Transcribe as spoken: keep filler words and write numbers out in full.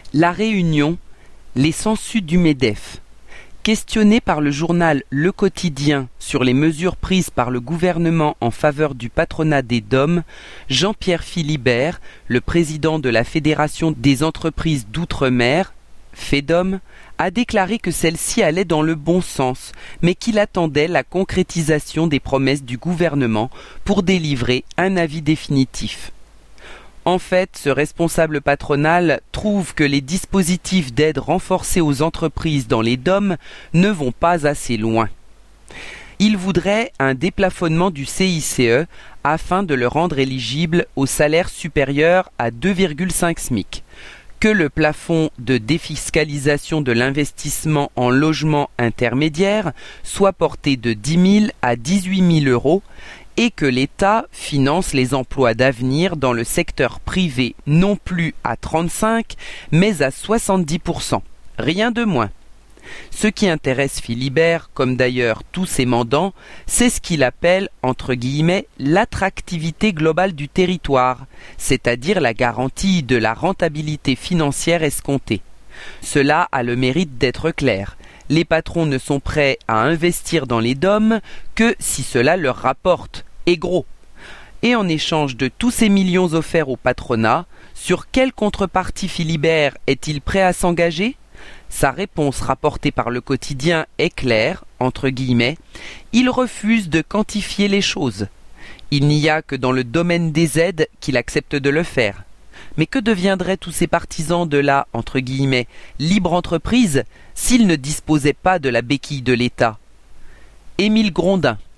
La Réunion, les sangsues du MEDEF. Questionné par le journal Le Quotidien sur les mesures prises par le gouvernement en faveur du patronat des D O M, Jean-Pierre Philibert, le président de la Fédération des entreprises d'outre-mer, FEDOM, a déclaré que celle-ci allait dans le bon sens, mais qu'il attendait la concrétisation des promesses du gouvernement pour délivrer un avis définitif. En fait, ce responsable patronal trouve que les dispositifs d'aide renforcés aux entreprises dans les D O M ne vont pas assez loin. Il voudrait un déplafonnement du C I C E afin de le rendre éligible au salaire supérieur à deux virgule cinq SMIC, que le plafond de défiscalisation de l'investissement en logement intermédiaire soit porté de dix mille à dix-huit mille euros et que l'État finance les emplois d'avenir dans le secteur privé non plus à trente-cinq mais à soixante-dix pour cent. Rien de moins. Ce qui intéresse Philibert, comme d'ailleurs tous ses mandants, c'est ce qu'il appelle, entre guillemets, l'attractivité globale du territoire, c'est-à-dire la garantie de la rentabilité financière escomptée. Cela a le mérite d'être clair. Les patrons ne sont prêts à investir dans les D O M que si cela leur rapporte, et gros. Et en échange de tous ces millions offerts au patronat, sur quelle contrepartie Philibert est-il prêt à s'engager ? Sa réponse rapportée par le quotidien est claire, entre guillemets, il refuse de quantifier les choses. Il n'y a que dans le domaine des aides qu'il accepte de le faire. Mais que deviendraient tous ces partisans de la, entre guillemets, libre entreprise s'ils ne disposaient pas de la béquille de l'État ? Émile Grondin.